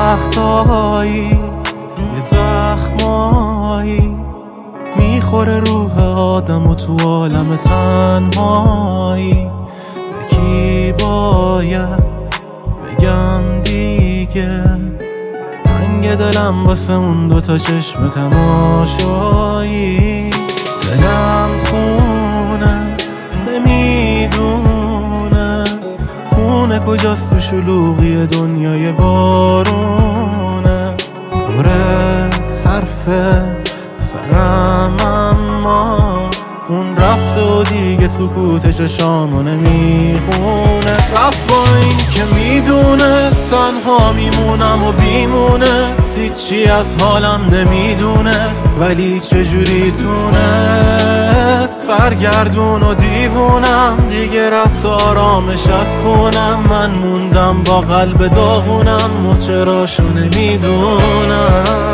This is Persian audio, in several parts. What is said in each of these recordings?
وقتایی یه زخمایی میخوره روح آدم و تو عالم تنهایی. به کی باید بگم دیگه؟ تنگ دلم واسه اون دوتا چشم تماشایی. دلم خونه نمیدونه خونه کجاست تو شلوغی دنیای وارونه. پره حرفه سرم اما اون رفته و دیگه سکوتش شامو نمیخونه. رفت با این که میدونست تنها میمونم و بیمونست، هیچی از حالم نمیدونست ولی چجوری تونست. سرگردون و دیوونم دیگه رفت آرامش از خونم. من موندم با قلب داغونم و چراشو نمیدونم.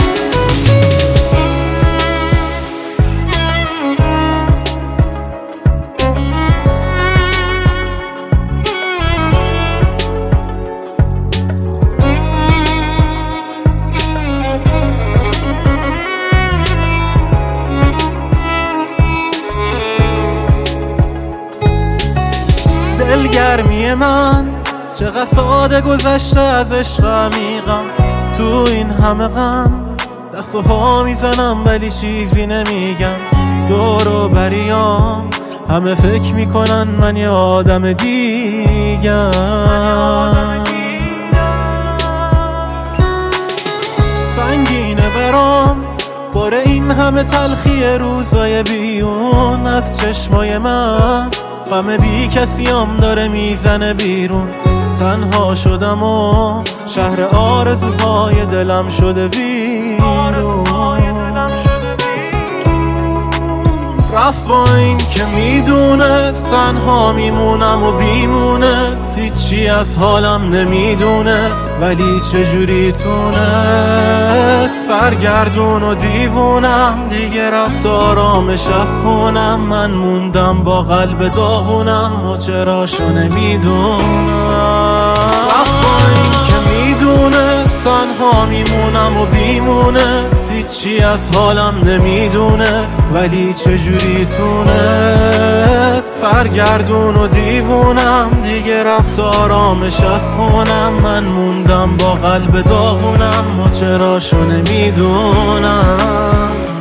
دلگرمی من چقدر ساده گذشته از عشق عمیقم. تو این همه غم دست و پا میزنم ولی چیزی نمیگم. دور و بریام همه فکر میکنن من یه آدم دیگم. سنگینه برام باره این همه تلخی روزای بیون از چشمای من. غم بی کسیم داره میزنه بیرون. تنها شدم و شهر آرزوهای دلم شده ویرون. رفت با این که میدونست تنها میمونم و بیمونست، هیچی از حالم نمیدونست ولی چجوری تونست. سرگردون و دیوونم دیگه رفت آرامش از خونم. من موندم با قلب داغونم و چراشو نمیدونم. رفت با این که میدونست تنها میمونم و بیمونست، هیچی از حالم نمیدونست ولی چجوری تونست. سرگردون و دیوونم دیگه رفت آرامش از خونم. من موندم با قلب داغونم و چراشو نمیدونم.